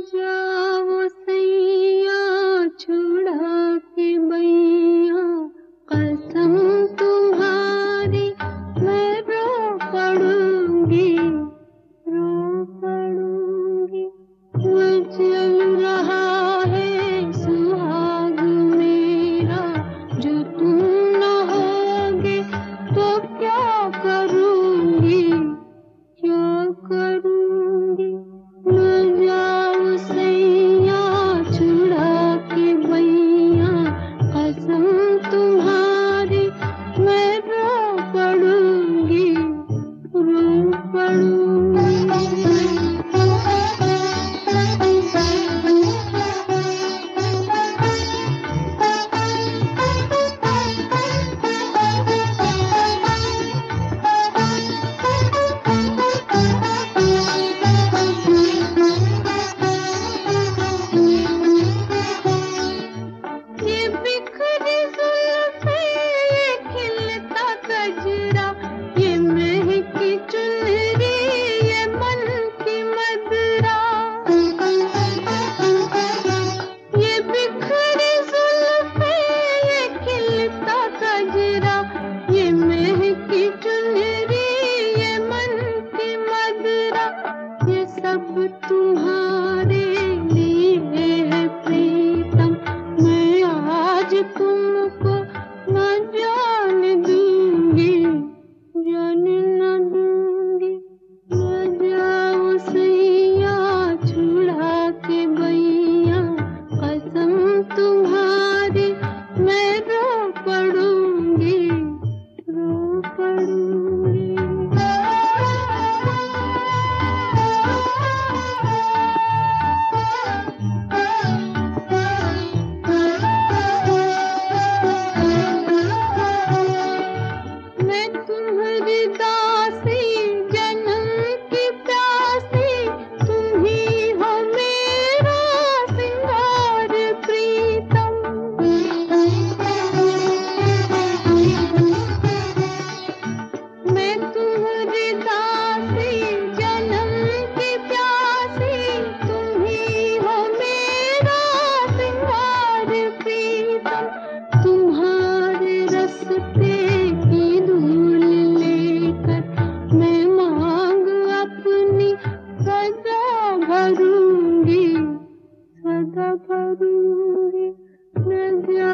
जाओ सैया छुड़ा के बैया, कसम तुम्हारी मैं रो पड़ूंगी, रो पड़ूंगी। चल रहा है सुहाग मेरा, जो तुम न होगे तो क्या करूंगी, क्या करूंगी। न जाओ सैया छुड़ा के बैया, कसम तुम्हारी मैं रो पड़ूंगी, रो पड़ूंगी। ये बिखरी जुल्फे, ये खिलता गजरा, ये महकी चुनरी, ये मन की मदरा। ये बिखरी जुल्फे, ये खिलता गजरा, ये महकी चुनरी, ये मन की मदरा। ये सब तुम्हारे लिए है प्रीतम, मैं आज तुमको न जान दूंगी, जान न दूंगी। न जाओ सैया छुड़ा के बैया, कसम तुम्हारी मैं रो पड़ूंगी, रो पड़ूंगी। मैं तुम्हारी दासी, जन्म की प्यासी, तुम ही हो मेरा सिंगार प्रीतम। मैं तुम्हारी दासी, जन्म की प्यासी, तुम ही हो मेरा सिंगार प्रीतम। तुम्हारे रस्ते की धूल लेकर मैं मांग अपनी सदा भरूंगी, सदा भरूंगी। न जा